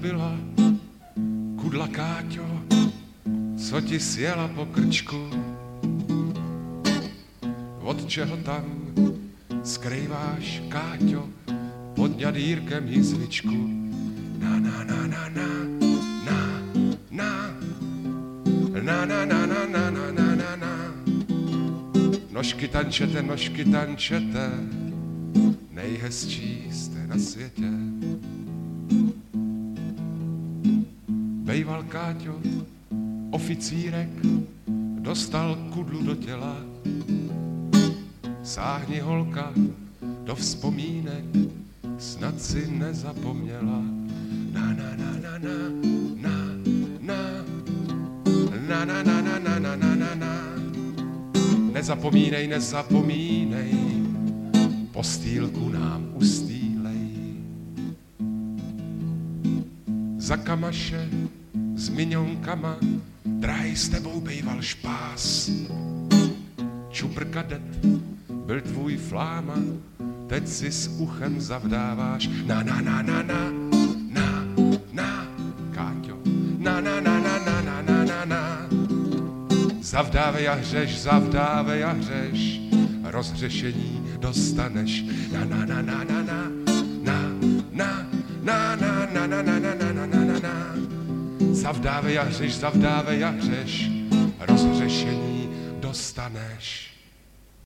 byla kudla Káťo, co ti sjela po krčku? Od čeho tam skrýváš, Káťo, pod ňadýrkem jizvičku? Na na na na na na na na na na na na na na na na. Nožky tančete, nejhezčí jste na světě. Bejval Káťo, oficírek, dostal kudlu do těla. Sáhni holka do vzpomínek, snad si nezapomněla. Na na na na na na na na na na na na na na na. Nezapomínej, nezapomínej, postýlku nám ustýlej. Za kamaše s miňonkama drahej s tebou bejval špás. Čupr kadet byl tvůj fláma, teď si s uchem zavdáváš. Na na na na na na na Káťo, na na na na na na na na na. Zavdávej a hřeš, rozhřešení dostaneš. Na na na na na na na na na na na na na na na na na na na. Zavdávej a hřeš, rozhřešení dostaneš.